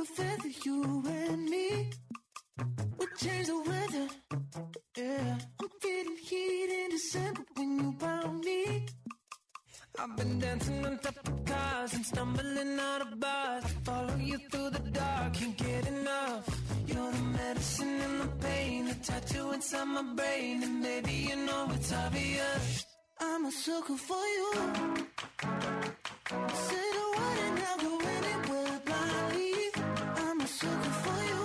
a feather, you and me. We change the weather, yeah. I'm feeling heat in December when you found me. I've been dancing on top of cars and stumbling out of bars. I follow you through the dark, can't get enough. You're the medicine and the pain, the tattoo inside my brain. And baby, you know it's obvious, I'm a sucker for you. Say the word and I'll go anywhere blindly. I'm a sucker for you,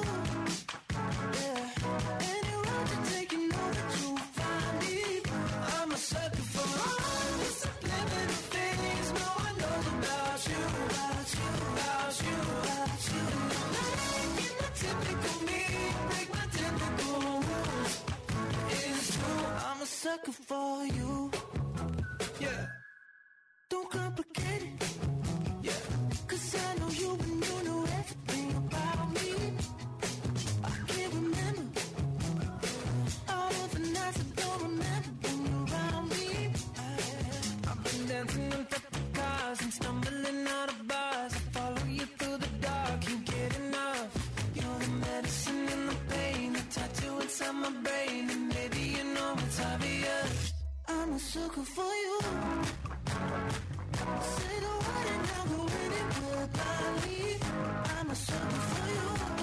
yeah. Any road you take, you know that you'll find me. I'm a sucker for all the subliminal things no one knows about you, about you, about you, about you. You're not typical me, break my typical rules. It's true, I'm a sucker for you, yeah. Don't complicate it, yeah. 'Cause I know you and you know everything about me. I can't remember all of the nights I don't remember when you're around me. I've been dancing on top of cars and stumbling out of bars. I follow you through the dark, can't get enough. You're the medicine and the pain, the tattoo inside my brain. And baby, you know it's obvious, I'm a sucker for you. Say the word and I'll go anywhere blindly. I'm a sucker for you,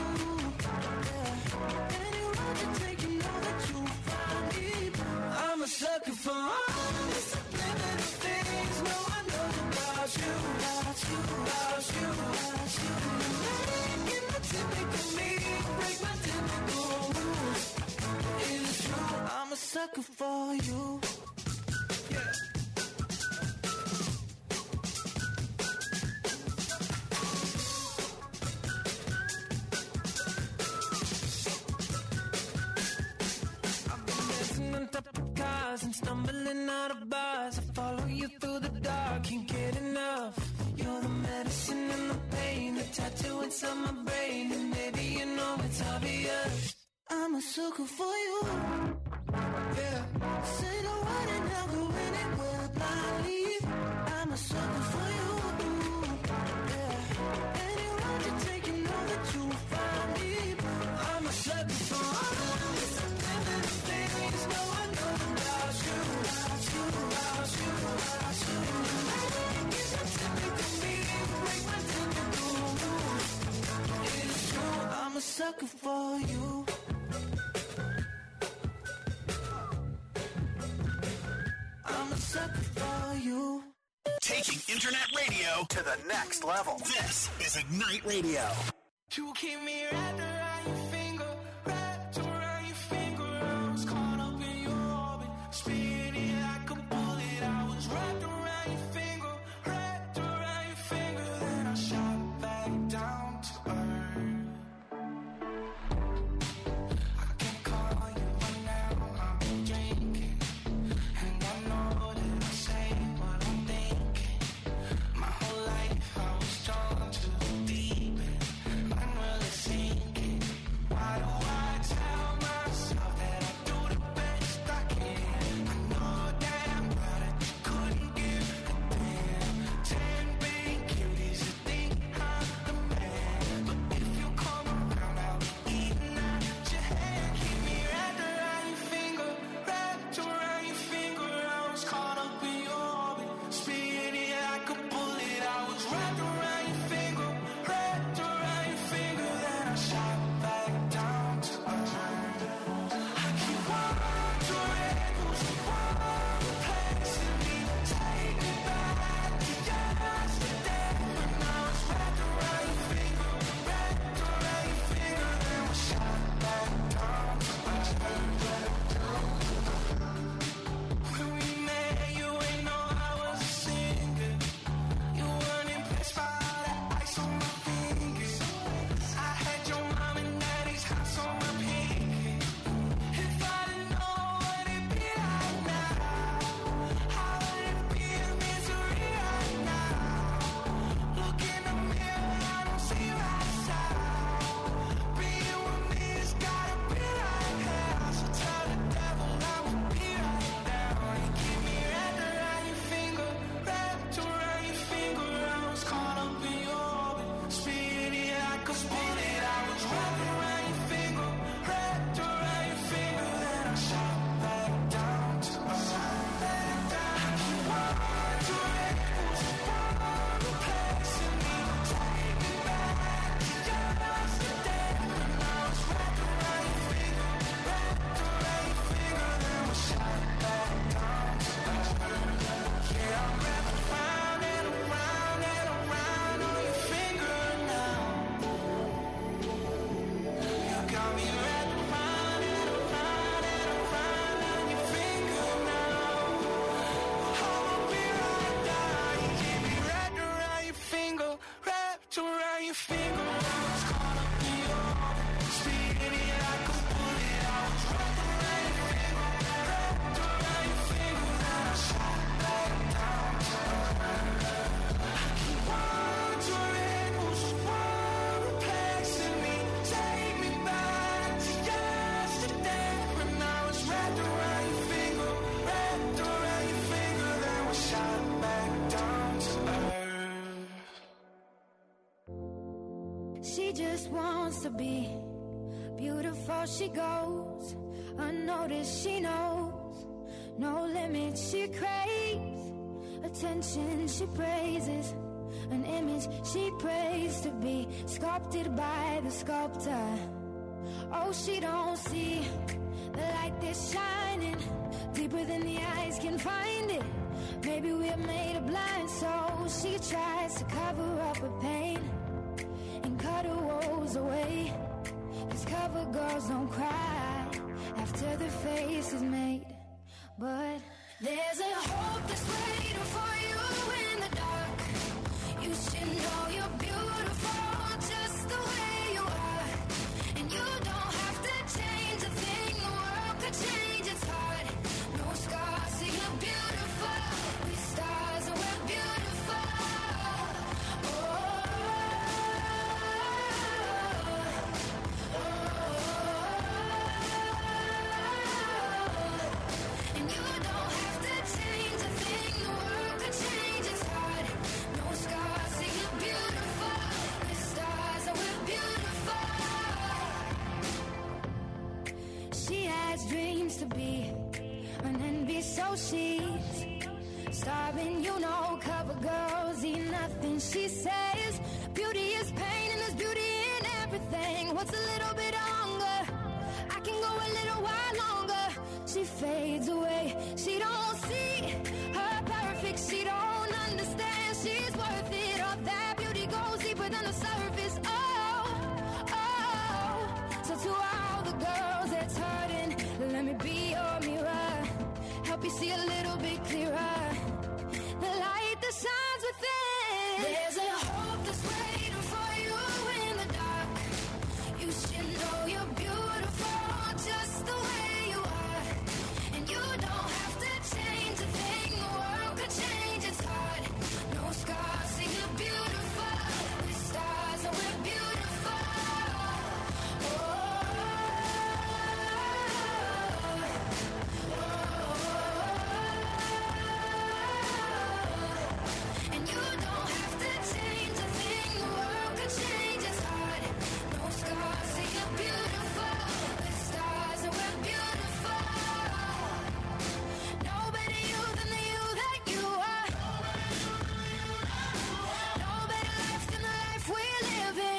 yeah. Any road you take, you know that you'll find me. I'm a sucker for all the subliminal things no one knows about you, about you, about you, about you. You're not typical me, break my typical rules. It's true, I'm a sucker for you, yeah. And stumbling out of bars, I follow you through the dark, can't get enough. You're the medicine and the pain, the tattoo inside my brain. And baby, you know it's obvious, I'm a sucker for you, yeah. Say the word and I'll go anywhere blindly. I'm a sucker for you, yeah. Any road you take, you know that you'll find me. I'm a sucker for all the subliminal things no one knows about you, about you, about you, about you. You're not typical me, break my typical rules. It's true, I'm a sucker for you. I'm a sucker for you. Taking internet radio to the next level. This is Ignite Radio. You keep me wrapped around your finger, wrapped around your finger. I was caught up in your orbit, spinning like a bullet. I was wrapped around your finger, wrapped around your finger. Then I shot back down to earth. I can call you right now, I've been drinking, and I know that I say what I'm thinking. My whole life I was drawn to the deep end, I'm really sinking. just wants to be beautiful. She goes unnoticed, she knows no limit. She craves attention, she praises an image she prays to be sculpted by the sculptor. Oh, she don't see the light that's shining deeper than the eyes can find it. Maybe we're made of blind souls. She tries to cover up her pain and cut her woes away. 'Cause cover girls don't cry after their face is made. But there's a hope that's waiting for you in the dark. You should know you're beautiful just the way you are. And you don't have to change a thing. The world could change its heart. No scars, see you're beautiful. We're stars and we're beautiful. And you don't have to change a thing. The world could change its heart. No scars, see you're beautiful. We're stars and we're beautiful. She has dreams to be an envy, so she's starving. You know, cover girls eat nothing. She says beauty is pain and there's beauty in everything. What's a little bit of hunger? I can go a little while longer. She fades away. She don't see her perfect. She don't understand she's worth it. All that beauty goes deeper than the surface. Oh, oh. So to all the girls that's hurting, let me be your mirror. Help you see a little bit clearer. The light that shines within. There's a hope that's waiting for you in the dark. You should know you're beautiful just the way you are. And you don't have to change a thing. The world could change its heart. No scars, see you're beautiful. We're stars and we're beautiful. And you don't have to change a thing. The world could change its heart. No scars, see you're beautiful. We're stars and we're beautiful. No better you than the you that you are. No better life than the life we're living.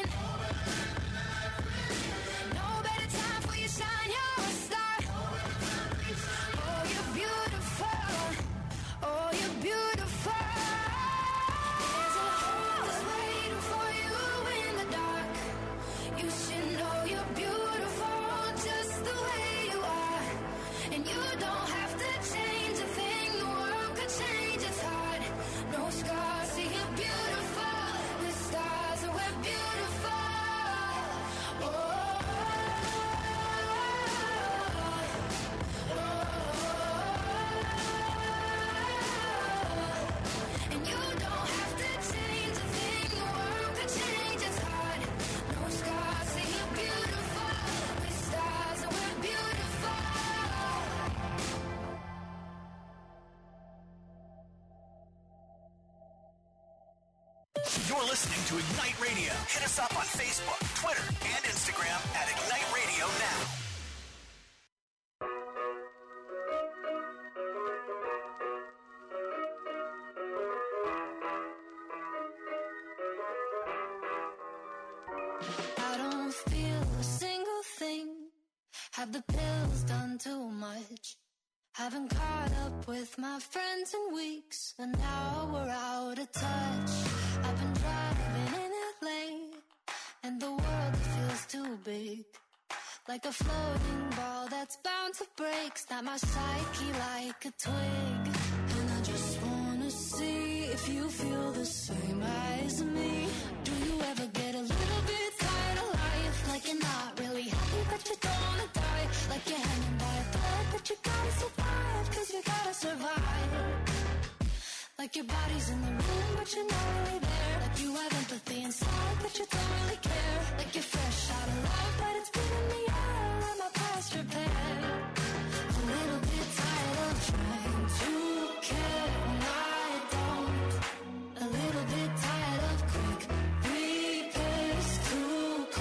No better time for you shine, you're a star. Oh, you're beautiful. Oh, you're beautiful. There's a hope that's waiting for you in the dark. You should know you're beautiful just the way you are. And you don't have to change a thing. The world could change its heart. No scars, see you're beautiful. We're stars and we're beautiful. And you don't have to change a thing. The world could change its heart. No scars, see you're beautiful. We're stars and we're beautiful. You're listening to Ignite Radio. Hit us up on Facebook, Twitter, and Instagram at Ignite Radio Now. I don't feel a single thing. Have the pills done too much? Haven't caught up with my friends in weeks, and now we're out of touch. I've been driving in LA, and the world feels too big. Like a floating ball that's bound to break. Snap my psyche like a twig. And I just wanna see if you feel the same as me. Do you ever get a little bit tired of life? Like you're not really happy but you don't wanna die. Like you're hanging by a thread but you gotta survive. 'Cause you gotta survive. Like your body's in the room but you're not really there. Like you have empathy inside but you don't really care. Like you're fresh out of love but it's beating me out. I'm a past repair. A little bit tired of trying to care when I don't. A little bit tired of quick repairs. Too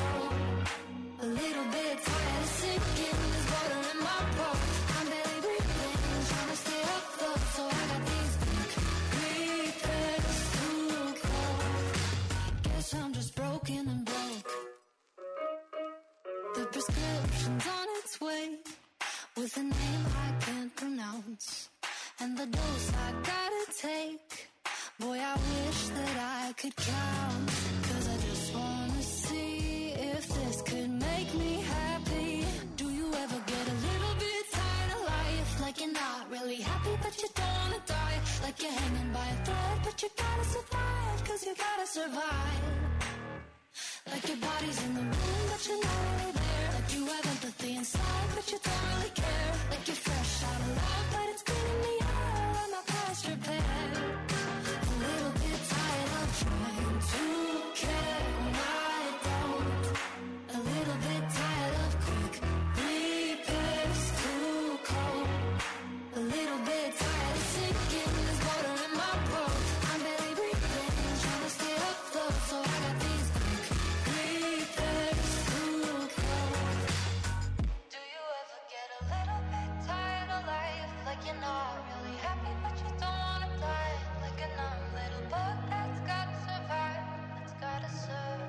The prescription's on its way with a name I can't pronounce, and the dose I gotta take. Boy, I wish that I could count, 'cause I just wanna see if this could make me happy. Do you ever get a little bit tired of life? Like you're not really happy, but you don't wanna die. Like you're hanging by a thread, but you gotta survive, 'cause you gotta survive. Like your body's in the room, but you're not really there. Like you have empathy inside, but you don't really care. Like you're fresh out of love, but it's cleaning me out. I'm not past repair. A little bit tired of trying to care when I don't. A little bit tired of quick repairs, too cold. A little bit tired of sinking, there's water in my boat. I'm barely breathing, trying to stay afloat, so I got these quick repairs, too cold. Do you ever get a little bit tired of life? Like you're not really happy, but you don't wanna die. Like a numb little bug that's gotta survive, that's gotta survive.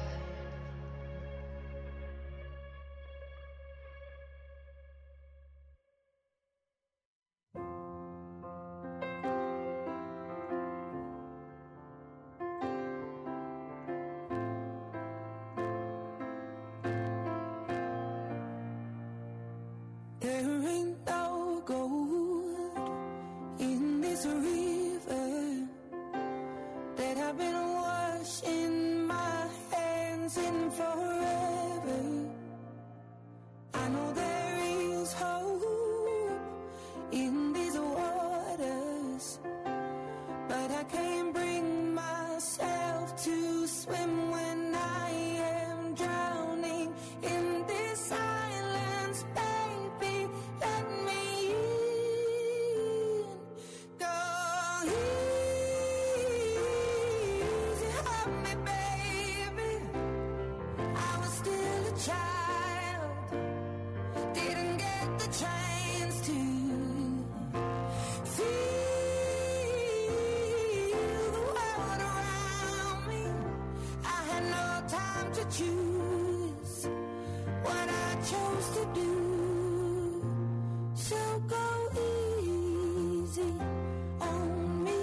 There ain't no gold in this river that I've been washing my hands in forever. I know there is hope in these waters, but I can't bring myself to swim when I am drowning in this silence. Baby, let me in. Go easy on me, baby. I was still a child, didn't get the chance to feel the world around me. I had no time to choose what I chose to do. So go easy on me.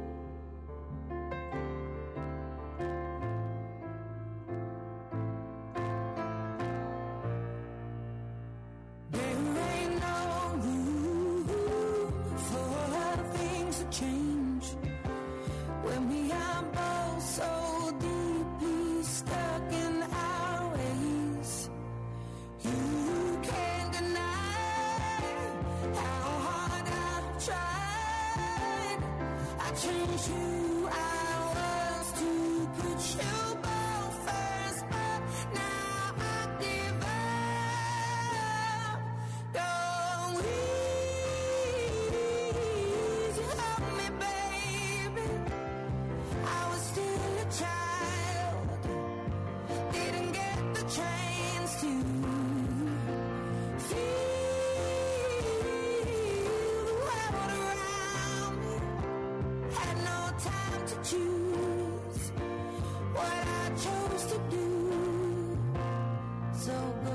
There ain't no room for things to change when we are both so deeply stuck in our ways. You can't deny how hard I've tried. I changed who I was to put you both first, but now I give up. Go easy on me, baby. I was still a child, didn't get the chance to feel the world around me. Had no time to choose what I chose to do. So go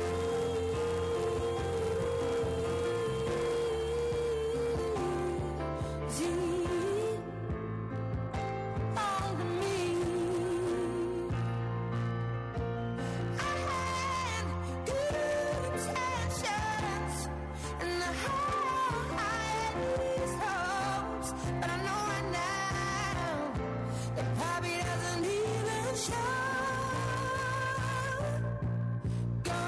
easy on me. I had good intentions, and I had these hopes, but I know right now that probably doesn't even show. Go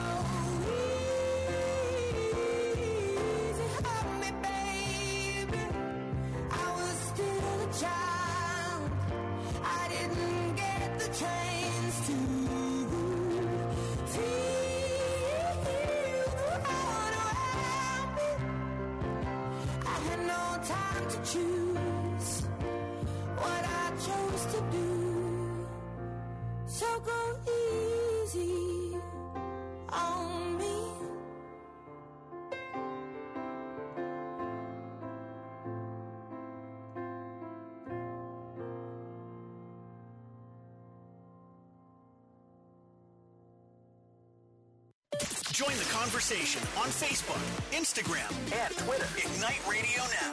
easy on me, baby. I was still a child, I didn't get the chance to feel the world around me. I had no time to choose what I chose to do. So go easy on Join the conversation on Facebook, Instagram, and Twitter. Ignite Radio Now.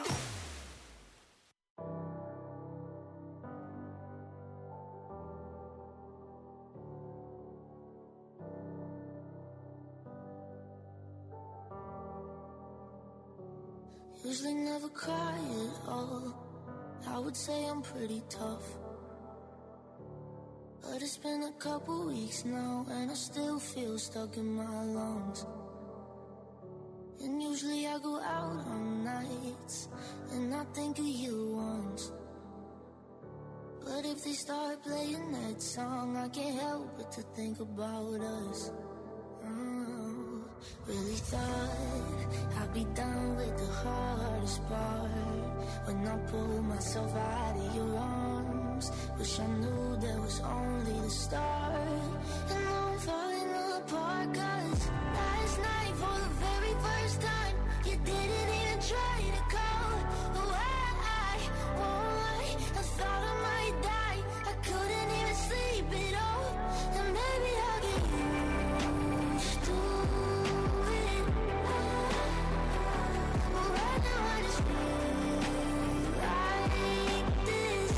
Usually never cry at all. I would say I'm pretty tough, but it's been a couple weeks now and I still feel stuck in my lungs. And usually I go out on nights and I think of you once, but if they start playing that song, I can't help but to think about us. Really thought I'd be done with the hardest part when I pulled myself out of your arms. Wish I knew that was only the start. And now I'm falling apart, 'cause last night for the very first time you didn't even try to call away. Won't lie, I thought I might die. I couldn't even sleep at all. And maybe I'll get used to it. But right now I just feel like this.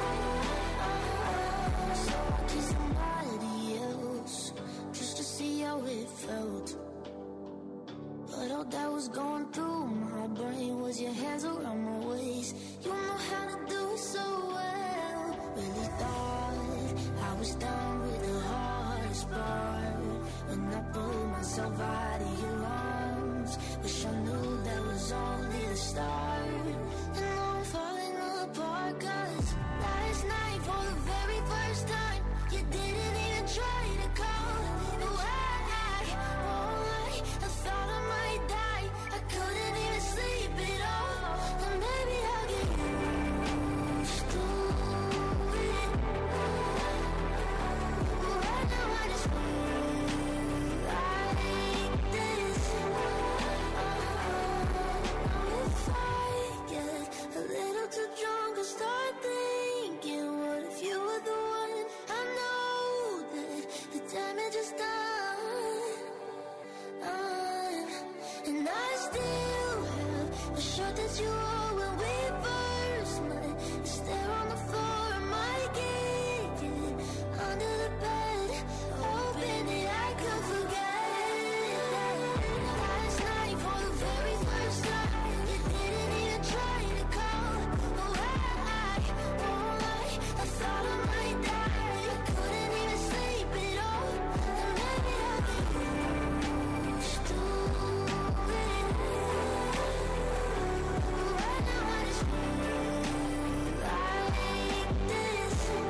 So I kissed somebody else just to see how it felt. But all that was going through my brain was your hands around my waist. You know how to do it so well. Really thought I was done with the hardest part when I pulled myself out of your arms. Wish I knew that was only the start. And now I'm falling apart, 'cause last night for the very first time you didn't even try to call away. Won't lie, I thought I might die. I couldn't even sleep at all. And maybe I'll get used to it. But right now I just feel like this. If I get a little too drunk, I start thinking, what if you were the one? I know that the damage is done. And I still have a shirt that you wore when we first met. It's there on the floor, I might get it under the bed, hoping that I could forget. Last night for the very first time you didn't even try to call away. Won't lie, I thought I might die. I couldn't even sleep at all. And maybe I'll get used to it. Right now I just feel like this.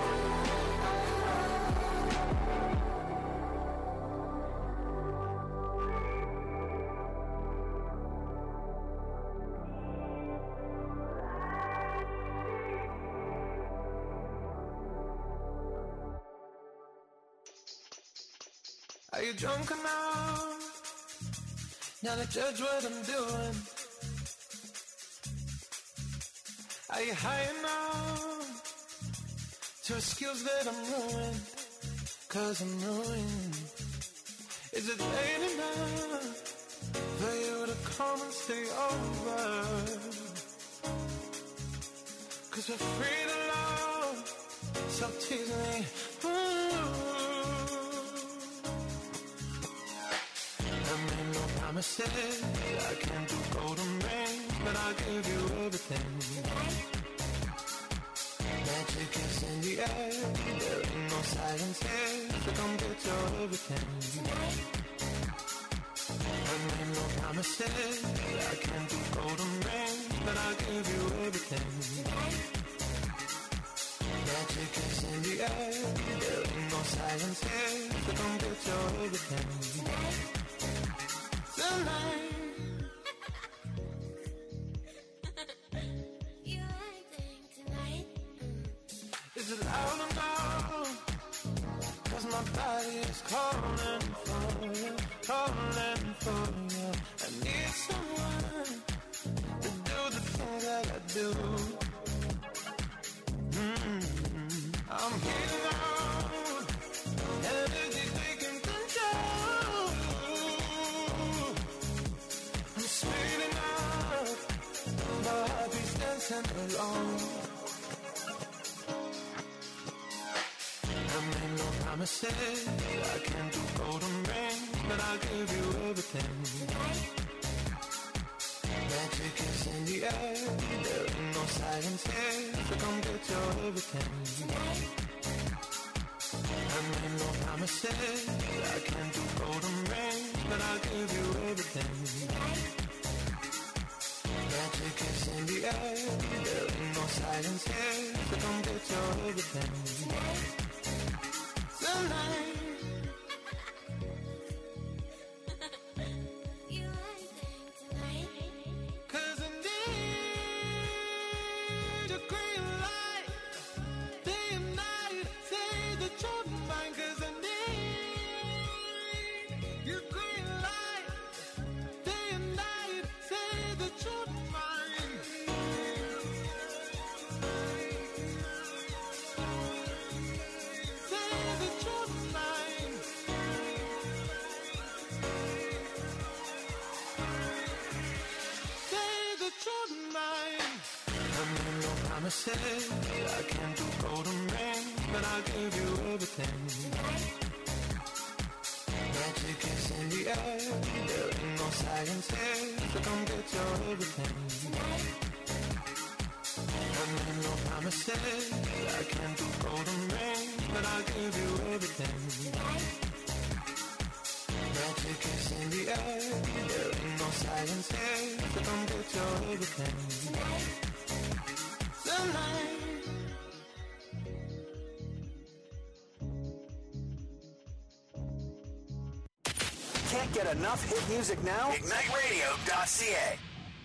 Are you drunk enough now to judge what I'm doing? Are you high enough to excuse that I'm ruined? 'Cause I'm ruined. Is it late enough for you to come and stay over? 'Cause we're free to love, so tease me. I made no promises, I can't do golden rings, but I'll give you everything. Magic is in the air, there ain't no silence here, so come get your everything. I made no promises, I can't do golden rings, but I'll give you everything. Magic is in the air, there ain't no silence here, so come get your everything. Tonight. You acting tonight? Is it loud enough? 'Cause my body is calling for you, calling for you. I need someone to do the things that I do. I'm here now, energy taking control. and alone. I made no promises, I can't do golden rings, but I'll give you everything. Magic is in the air, there ain't no science here, so come get your everything. I made no promises, I can't do golden rings, but I'll give you everything. Magic is in the air, there ain't no science here, so come get your everything. Tonight. I can't do golden rings, but I'll give you everything. Magic is in the air, there ain't no science here, so come get your everything. I made no promises, I can't do golden rings, but I'll give you everything. Magic is in the air, there ain't no science here, so come get your everything. Can't get enough hit music now? IgniteRadio.ca.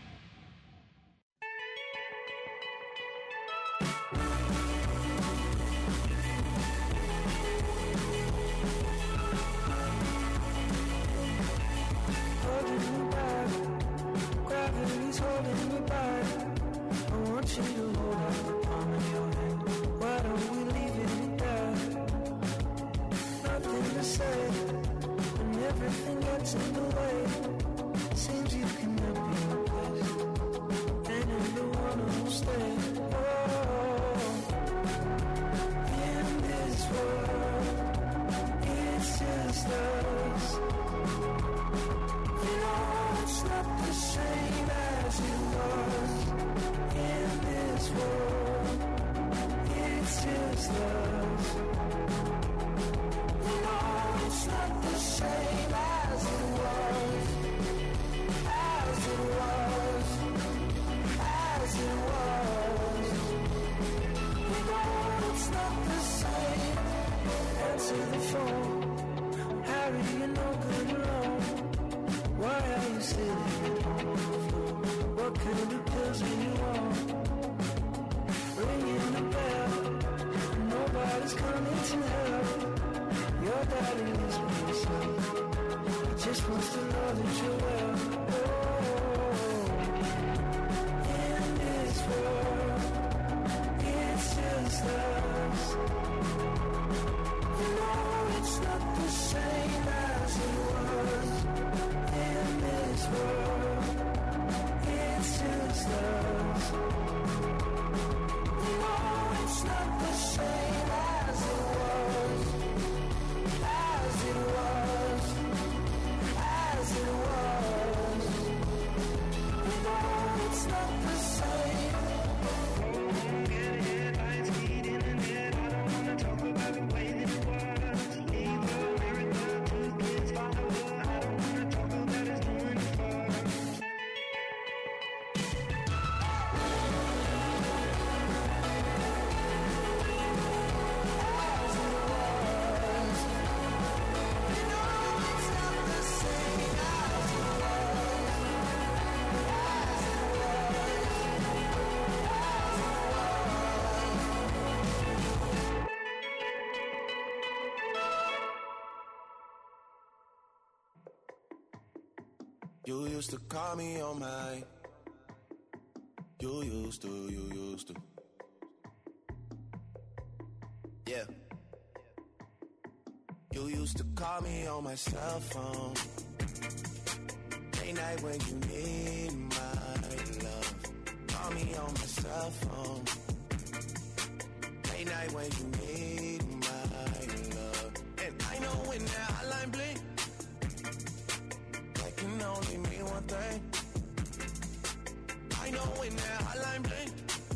Holding me back, gravity's holding me back. I want you to hold out the palm of your hand. Why don't we leave it there? Nothing to say, and everything gets in the way. Seems you cannot be replaced, and I'm the one who'll stay. Oh, in this world, it's just us. You know it's not the same as it was. In this world, it's just us. You know it's not the same as it was. As it was. As it was. You know it's not the same. Answer the phone. Harry, you're no good alone. Why are you sitting at home on the floor? What kind of pills are you on? Ringing the bell, nobody's coming to help. Your daddy lives by himself, he just wants to know that you're well. Oh, in this world, it's just us. You know it's not the same as it was. In this world, it's just us. You know it's not the same as it was. As it was. As it was. You know it's not the same. Get headlines, feed internet. I don't wanna talk about the way that it was. Evil, America, two kids, follower. I don't wanna talk about it's doing it for. You used to call me on my. You used to. Yeah. You used to call me on my cell phone. Late night when you need my love. call me on my cell phone. Late night when you need my love. And I know when that hotline blink, that can only mean one thing. I know when that hotline blink,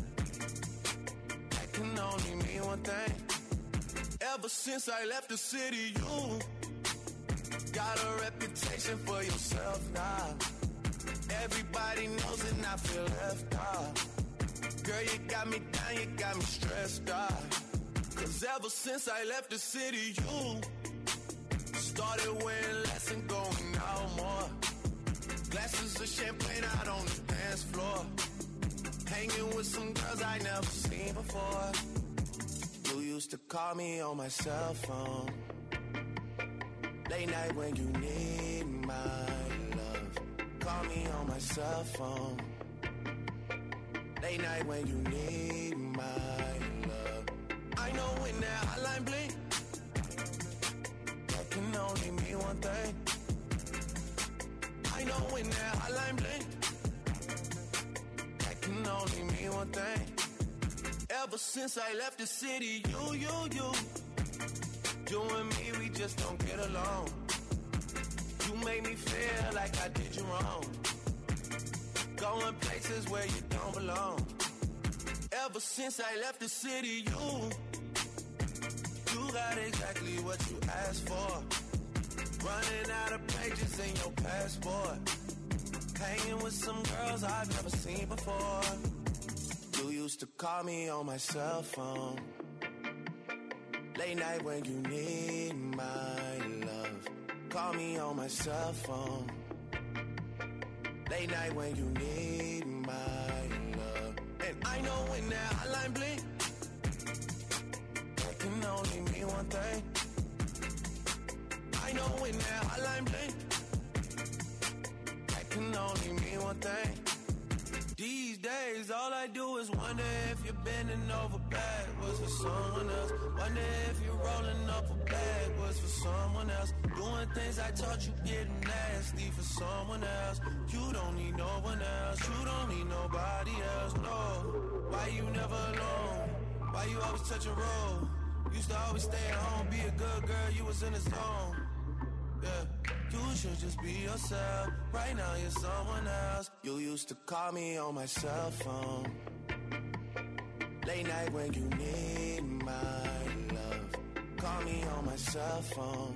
that can only mean one thing. Ever since I left the city, you got a reputation for yourself now. Everybody knows and I feel left out. Girl, you got me down, you got me stressed out. Cause ever since I left the city, you started wearing less and going out more. Glasses of champagne out on the dance floor. Hanging with some girls I never seen before. You used to call me on my cell phone. Late night when you need my love. Call me on my cell phone. Late night when you need my love. I know when that hotline blink, that can only mean one thing. I know when that hotline blink, that can only mean one thing. Ever since I left the city, you and me, we just don't get along. You made me feel like I did you wrong. Going places where you don't belong. Ever since I left the city, you got exactly what you asked for. Running out of pages in your passport. Hanging with some girls I've never seen before. You used to call me on my cell phone. Late night when you need my love. Call me on my cell phone. Late night when you need my love. And I know when that hotline blink, that can only mean one thing. I know when that hotline blink, that can only mean one thing. These days, all I do is wonder if you're bending over backwards for someone else. Wonder if you're rolling up a backwards for someone else. Doing things I taught you getting nasty for someone else. You don't need no one else. You don't need nobody else, no. Why you never alone? Why you always touch a roll? Used to always stay at home, be a good girl, you was in the zone. Yeah. You should just be yourself. Right now you're someone else. You used to call me on my cell phone. Late night when you need my love. Call me on my cell phone.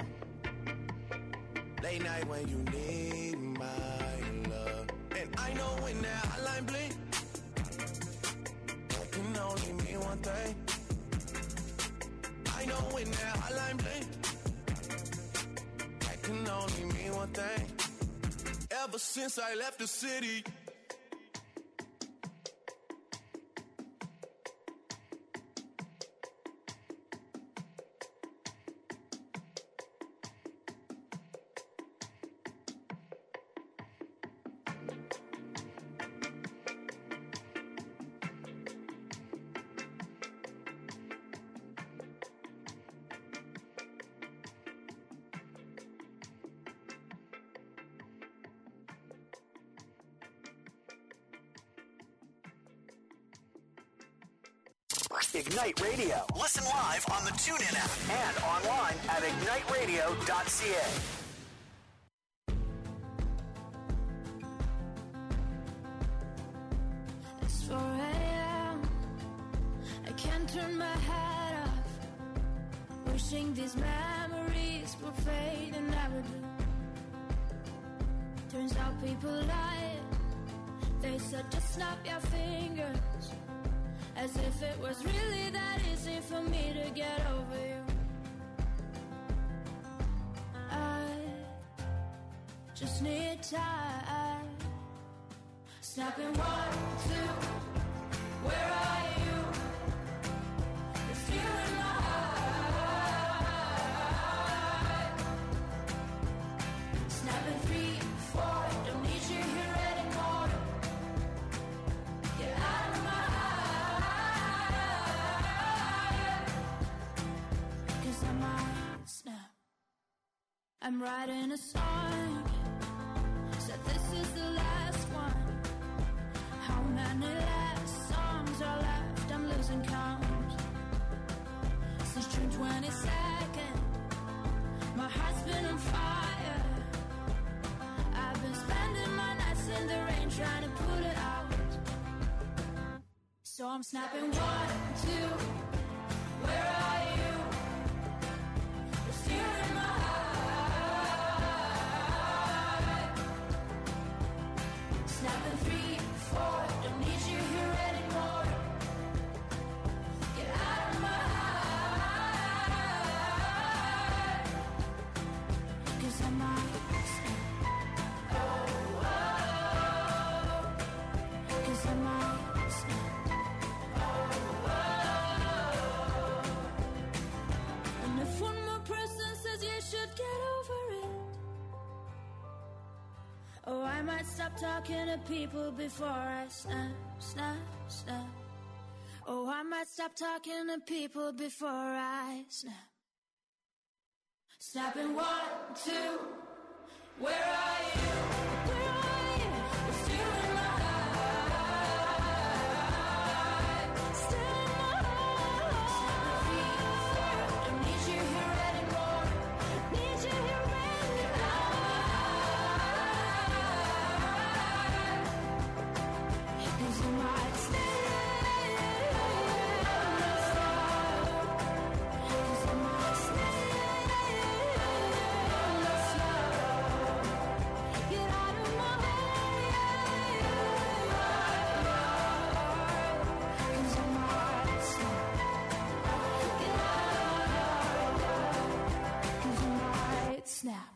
Late night when you need my love. And I know when that hotline blink, that can only mean one thing. I know when that hotline blink, can only mean one thing. Ever since I left the city, Ignite Radio. Listen live on the TuneIn app and online at igniteradio.ca. It's 4 a.m. I can't turn my head off. Wishing these memories will fade and never do. Turns out people lie. They said just snap your fingers. As if it was really that easy for me to get over you. I just need time. Snapping 1, 2, where are you? It's you in my heart. Snapping 3, 4, don't need you here anymore. Get out of my I'm writing a song, said this is the last one. How many Any last songs are left, I'm losing count. Since June 22nd, my heart's been on fire. I've been spending my nights in the rain trying to put it out. So I'm snapping 1, 2, where are you? You're still in my heart. Snapping 3, 4, don't need you here anymore. Get out of my heart. 'Cause I might snap. Oh, oh. 'Cause I might snap. If one more person says you should get over it, oh, I might stop talking to people before I snap, snap, snap. Oh, I might stop talking to people before I snap. Snapping 1, 2, where are you? Where are you? You're still in my heart. Still in my heart. Don't need you here anymore. Need you here anymore. 'Cause you might stay. 'Cause you might stay. Get out of my head. 'Cause you might stay. Get out. 'Cause you might snap.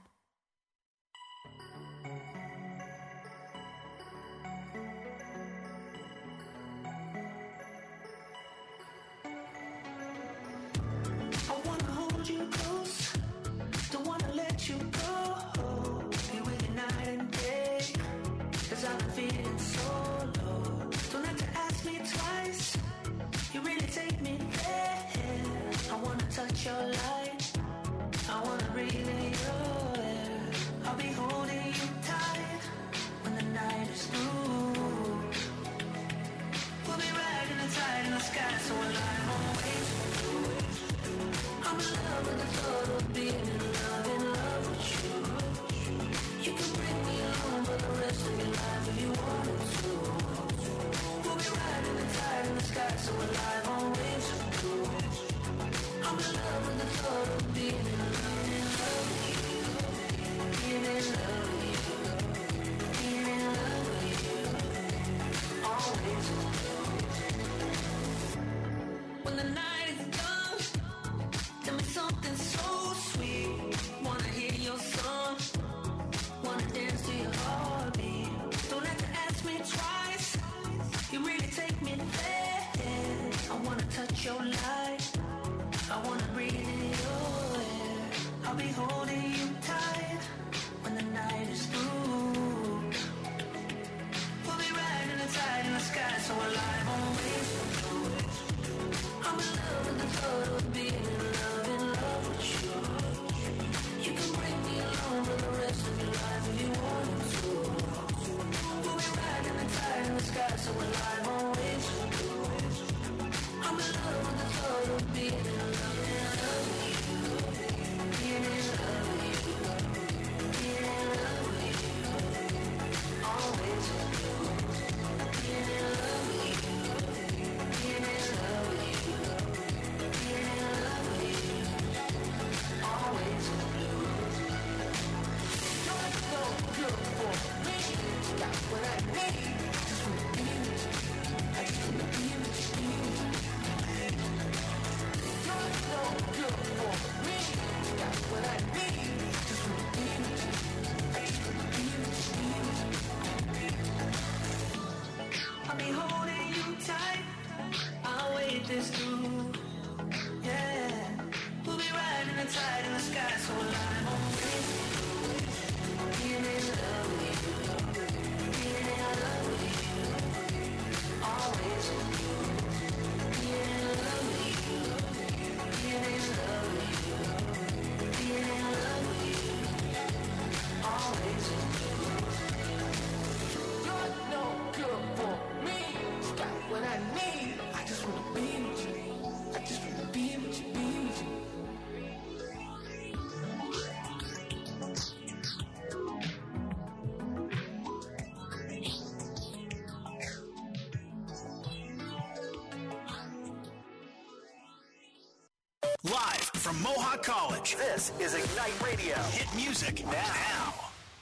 I wanna hold you close, don't wanna let you go. Be with you night and day, 'cause I've been feeling so low. Don't have to ask me twice, you really take me there. I wanna touch your light, I wanna breathe in your air. I'll be holding you tight when the night is through. We'll be riding the tide in the sky so alive on waves. I'm in love with the thought of being in love with you. You can bring me along for the rest of your life if you wanted to. We'll be riding the tide in the sky so alive on waves of blue. I'm in love with the thought of being in love with you. Being in love with you. Being in love with you. Always. When the night is done, tell me something so sweet. Wanna hear your song, wanna dance to your heartbeat. Don't have to ask me twice, you really take me there. I wanna touch your light, I wanna breathe in your air. I'll be holding you tight when the night is through. We'll be riding the tide in the sky so alive on waves of blue. I'm in love with the thought of being in love with you. You can bring me along for the rest of your life if you wanted to. We'll be riding the tide in the sky so alive on waves of blue. I'm in love with the thought of being in love with you. Being in love with you. Being in love with you. Always with you. Being in love with you. Being in love with you. Being in love with you. Always with you. You're so good for me. Got what I need. Just wanna be with you. I just wanna be with you. You're so good for me. Got what I need. Just wanna be with you. I just wanna be with you. I'll be holding you tight. I'll wait this through. Yeah. We'll be riding the tide in the sky so alive on waves. Being in love with you. Being in love with you. Always with you. Being in love with you. Being in love with you. Being in love with you. Always with you. You're no good for me. Live from Mohawk College, this is Ignite Radio. Hit music now.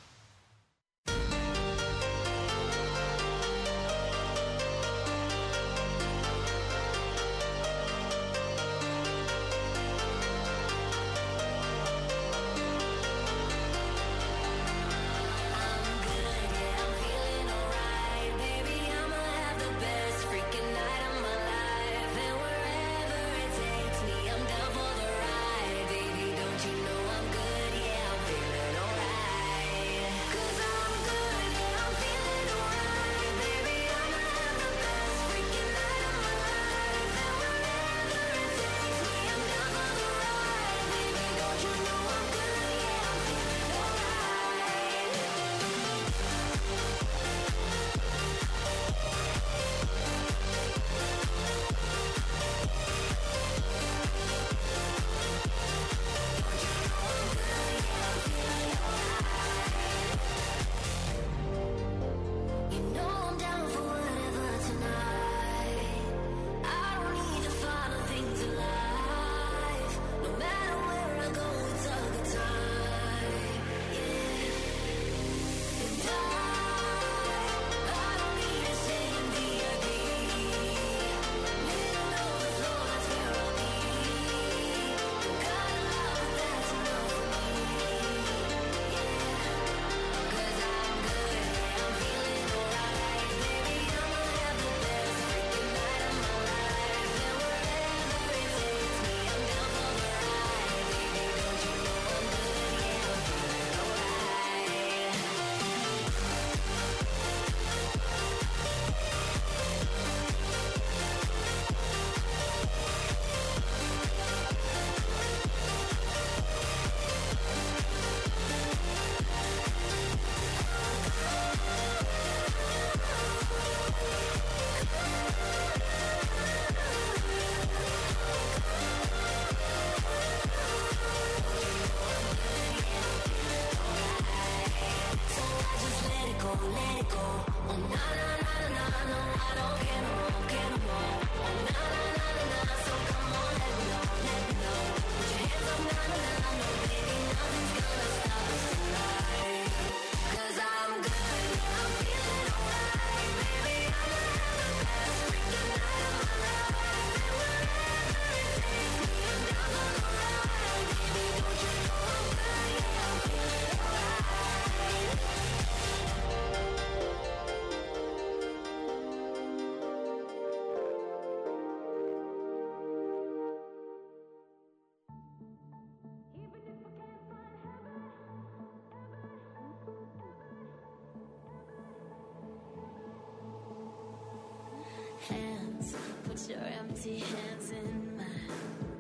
Hands, put your empty hands in mine.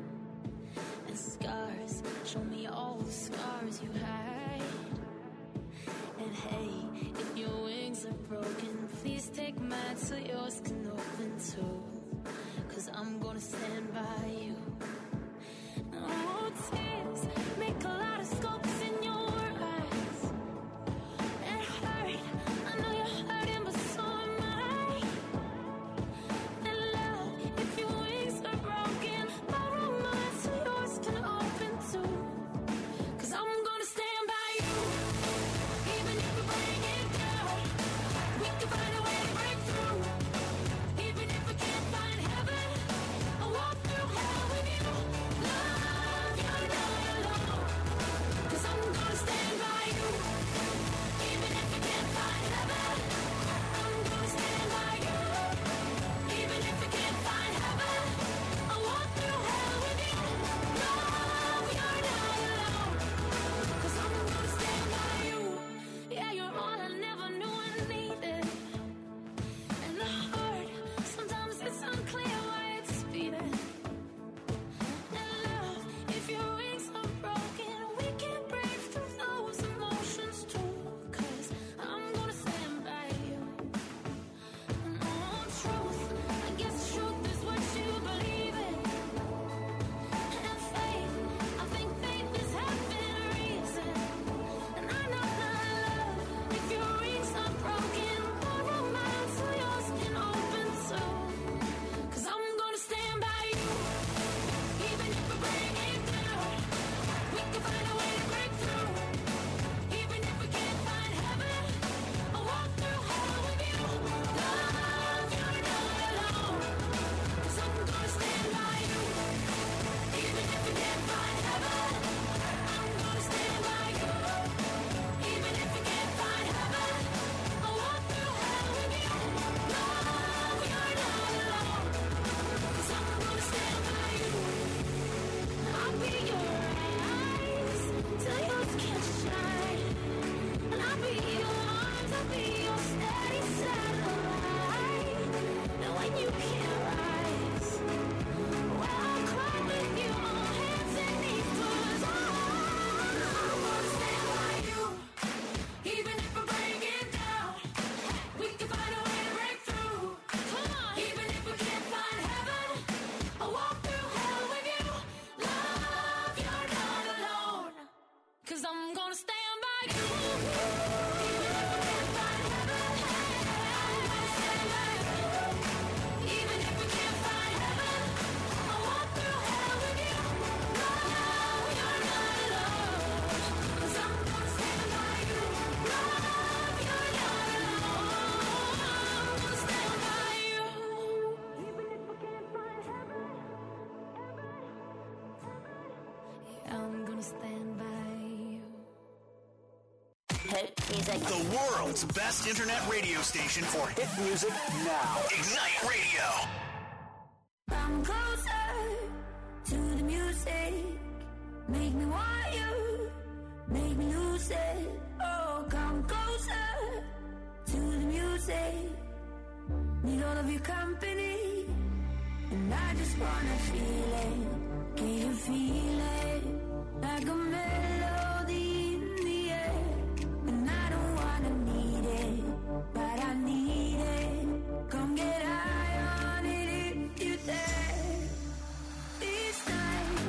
And scars, show me all the scars you hide. And hey, if your wings are broken, please take mine so yours can open too. 'Cause I'm gonna stand by you. Oh, tears make a lot of scopes in your eyes. It hurt, I know you're hurting, but so am I. And love, if your wings are broken, borrow mine so yours can open too. 'Cause I'm gonna stand by you, even if we bring it down. We can find a way to break through, even if we can't good music. The world's best internet radio station for hit music now. Ignite Radio. Come closer to the music. Make me want you. Make me lose it. Oh, come closer to the music. Need all of your company. And I just wanna feel it. Can you feel it? Like a melody in the air. And I don't wanna need it, but I need it. Come get high on it if you dare. These nights,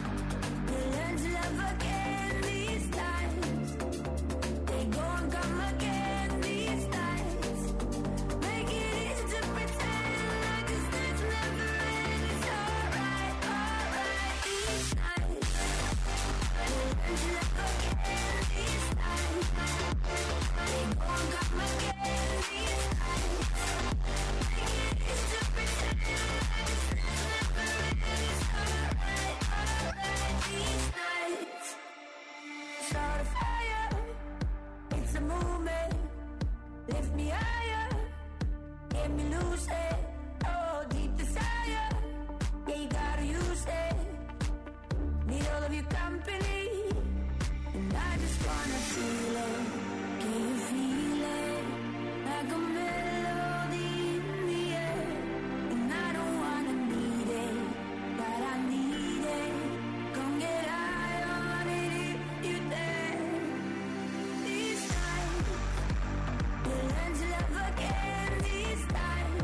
we'll learn to love again. These times, they go and come again. These nights, make it easy to pretend like this night's never end. It's alright, alright. These nights, we'll learn to love again. These times, they go and come again. These nights, make it easy to pretend like this night's never end. It's alright, alright. These nights, start a fire. It's a movement. Lift me higher. Get me loose it. Oh, deep desire. Yeah, you gotta use it. Need all of your company. And I just wanna feel it. Can you feel it? Like a melody in the air. And I don't wanna need it, but I need it. Come get high on it if you dare. These nights, we'll learn to love again. These times,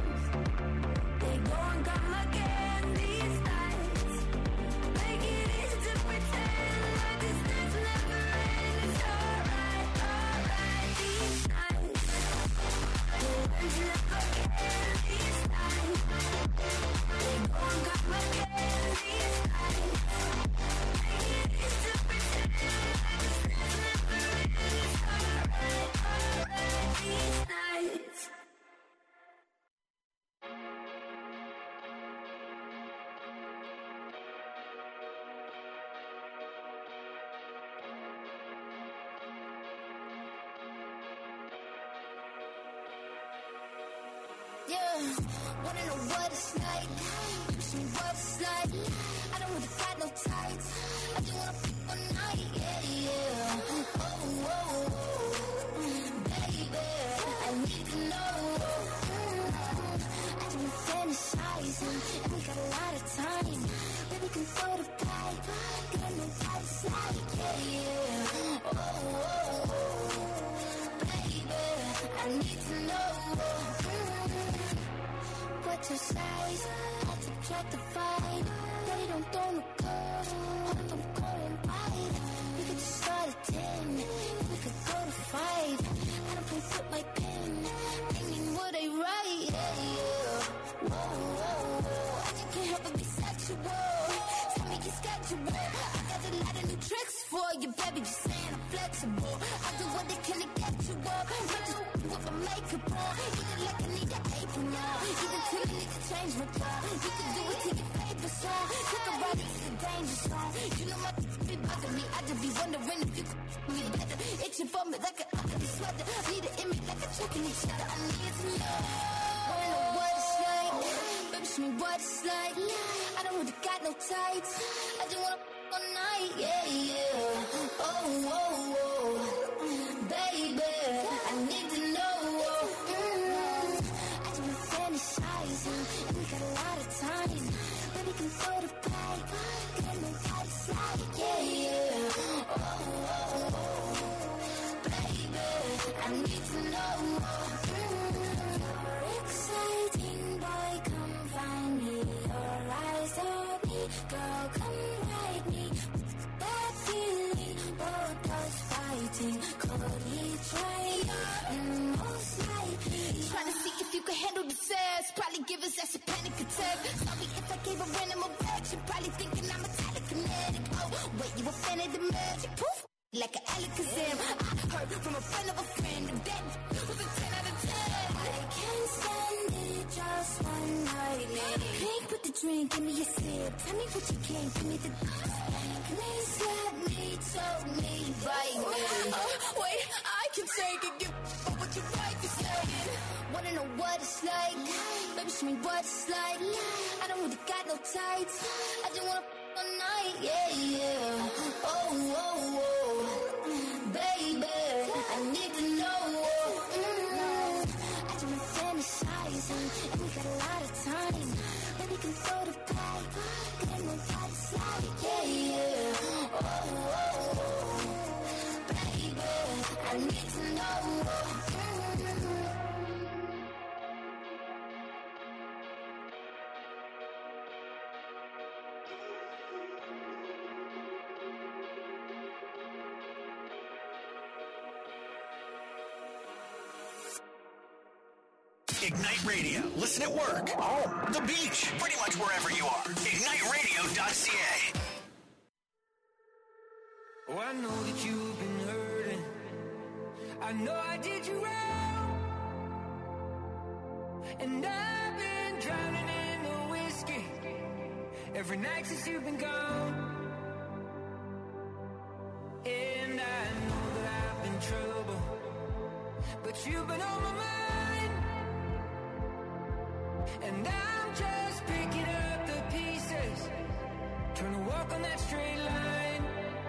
they go and come again. These nights, make it easy to pretend like this night's never end. It's alright, alright. These nights, we'll learn to love again. These times, they go and come again. These nights, make it easy to pretend like this night's never end. It's alright, alright. These nights. Yeah, wanna know what it's like. Wish me what it's like. I don't really got no tights. I just wanna pick one night. Yeah, yeah. Oh, oh, oh. Baby, I need to know. I just been fantasizing, and we got a lot of time. Baby, can throw the pipe. Get on the what it's like. Yeah, yeah. Oh, oh, oh. Baby, I need to know. What's your size? I subtract the 5. Daddy don't throw no curves. Hold up, I'm going wide. We could just start at 10. We could go to 5. I don't play with my pen. I mean what I write. Yeah, yeah. Whoa, whoa, whoa. I just can't help but be sexual. Tell me your schedule. I got a lot of new tricks for you, baby. Just saying I'm flexible. I do what they can to get you up. Not just with my makeup on. Either like I need an apron on. Either till I need to change my job. You can do it till your paper song. Take a ride into the danger zone. You know my be bugging me. I just be wondering if you could me better. Itching for me like an ugly sweater. Need an image like a choking each other. I need to know. Wanna know what it's like. Baby, show me what it's like. I don't really got no tights. I just wanna all night. Yeah, yeah. Oh, oh, oh. Baby, I need to know. I just been fantasizing, and we got a lot of time. Baby, can throw the pipe. Get on the what it's like. Yeah, yeah. Oh, oh, oh. Baby, I need to know. You're exciting, boy, come find me. Your eyes on me, girl, come ride me. That feeling, both us fighting. Could we try? Most likely. Trying to see if you can handle the sass. Probably give us that panic attack. Sorry if I gave a random erection. Probably thinking I'm a telekinetic. Oh, wait, you a fan of the magic? Poof, like an Alakazam. I heard from a friend of a friend that was a 10 out of 10. I can't stand it just one night. Pink with the drink, give me a sip. Tell me what you can, give me the. Please let me, tell me, bite me. Oh, wait, I can say, give you what your wife is saying. Wanna know what it's like? Baby, show me what it's like. I don't really got no tights. I just wanna all night, yeah, yeah. Oh, oh, oh, baby, I need to know. I just been fantasizing, and we got a lot of time. Baby, can throw the pipe, 'cause I know what it's like, yeah, yeah. Oh, oh, oh, baby, I need to know. Ignite Radio. Listen at work, home, the beach, pretty much wherever you are. IgniteRadio.ca. Oh, I know that you've been hurting. I know I did you wrong. And I've been drowning in the whiskey every night since you've been gone. And I know that I've been trouble, but you've been on my mind. And I'm just picking up the pieces, trying to walk on that straight line.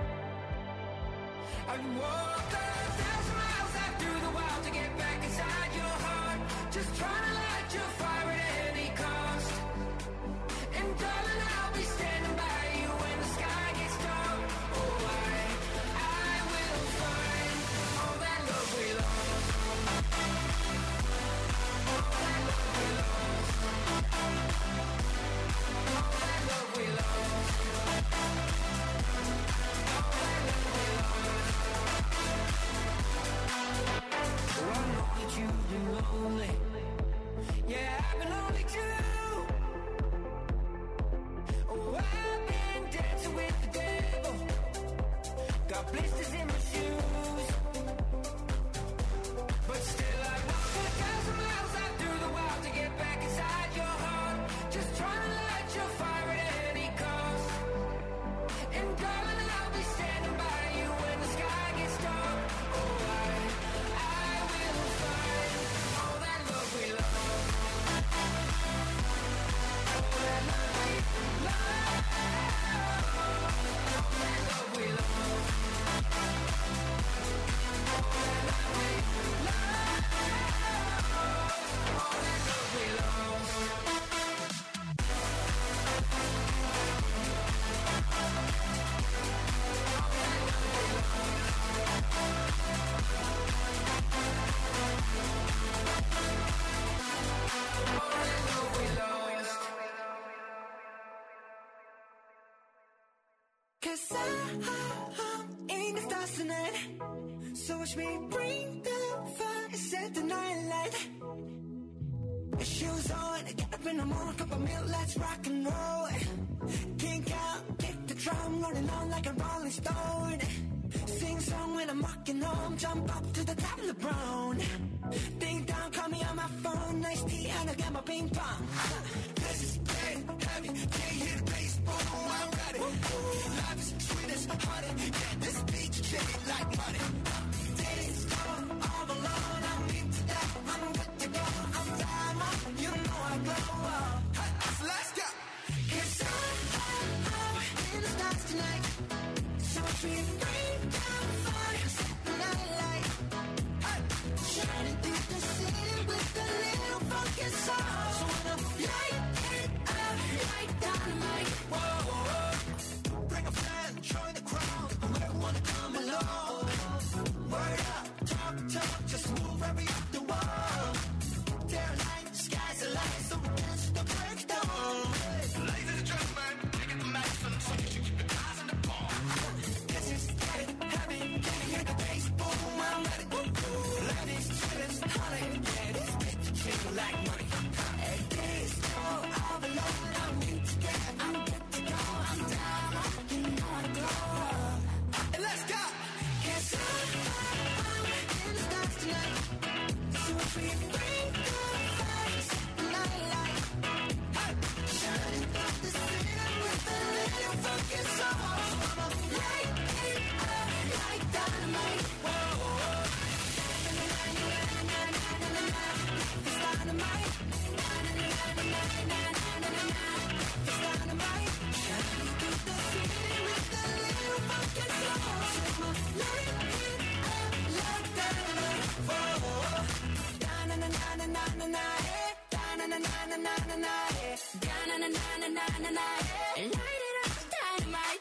I've walked 1,000 miles out through the wild to get back inside your heart, just trying to light your fire at any cost. And darling, I'll be standing by you when the sky gets dark. Oh, I will find all that love we lost. All that love we lost. All that love we lost. Oh, I know that you've been lonely. Yeah, I've been lonely too. Oh, I've been dancing with the devil. Got blisters in my shoes. But still I walk 1,000 miles out through the wild to get back inside your heart, just trying to light your fire at any cost. And darling, I'll be standing by you when the sky gets dark. Oh, I will find all that love we lost. All that love we lost. All that love we lost. All that love we lost. All that love we lost. Cause I'm in the stars tonight. So watch me bring the fire, set the night light. Shoes on, get up in the morning, cup of milk, let's rock and roll. Kink out, kick the drum, rolling on like a rolling stone. Sing song when I'm walking home, jump up to the top of the brown. Ding dong, call me on my phone, nice tea and I get my ping pong. This is getting heavy, can't hear the bass, boom, I'm ready. Life is sweet as honey, yeah, this beach shake like money. Days gone, all alone, I'm into that, I'm good to go, I'm diamond, you know I glow up. So let's go. 'Cause I'm in the stars tonight, so we bring down fire, set the night light. Shining through the city with a little funky soul. So when the light hit night. Light it up, dynamite.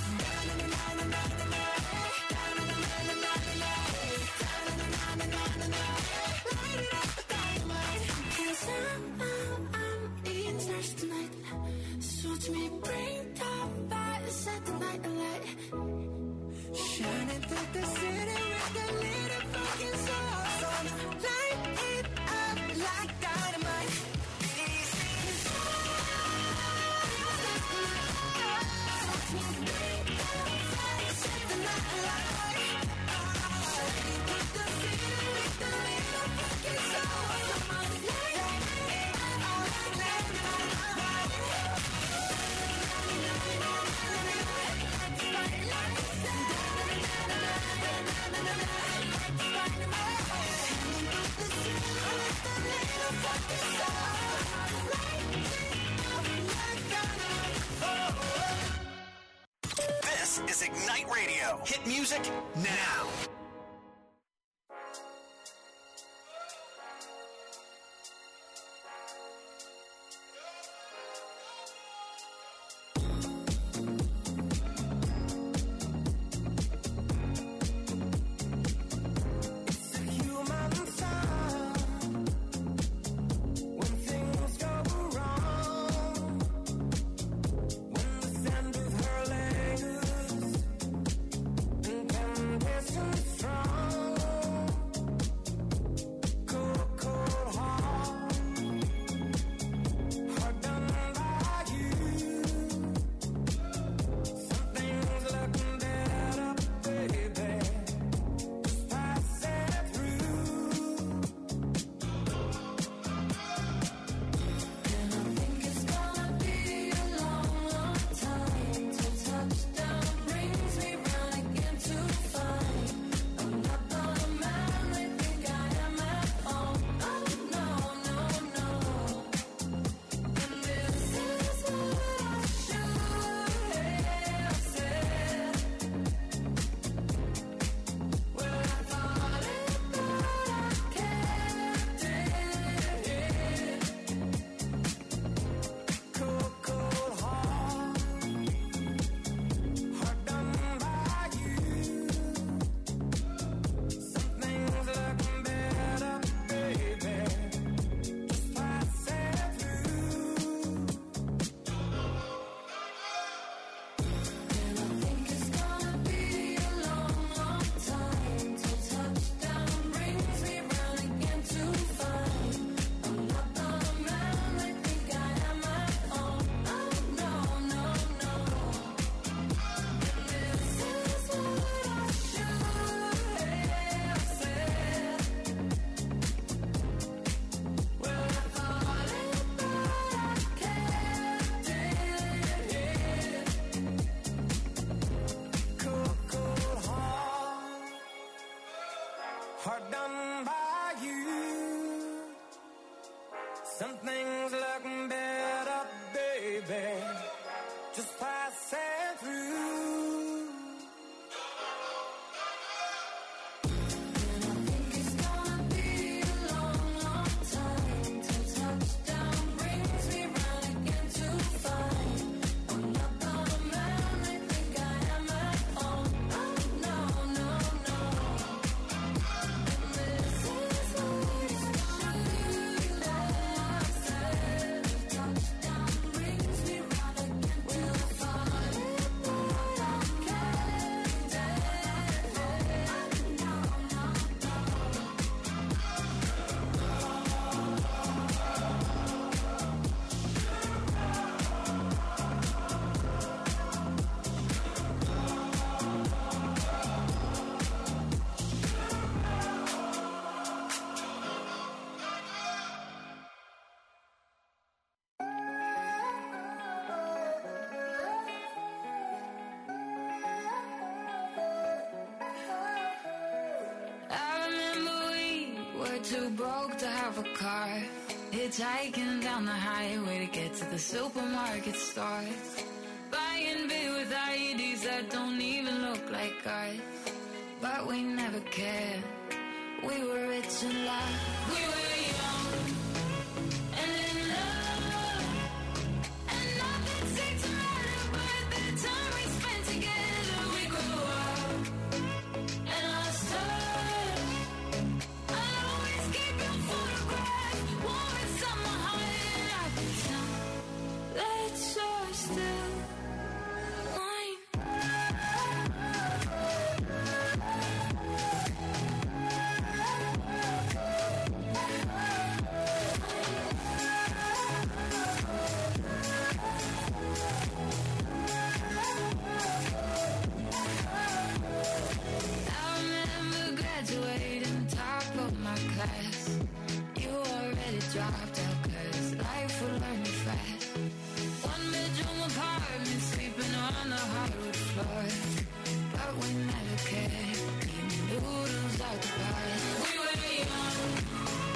I'm eating stars tonight. So to me, bring top fires at the night light. Shining through the city with the little fucking sun. Light it up like dynamite. So to me, bring top fires at the night light. Shining through the city with the little fucking sun. This is Ignite Radio. Hit music now. Hard done by you. Some things look better, baby, just passing through. Too broke to have a car, hitchhiking down the highway to get to the supermarket store, buying beer with IEDs that don't even look like ours. But we never cared. We were rich and loud. We were young and in love, and nothing seemed still mine. I remember graduating top of my class. You already dropped out 'cause life will learn you fast. One bedroom apartment, sleeping on the hardwood floor. But we never cared, eating noodles out the pot. We were young,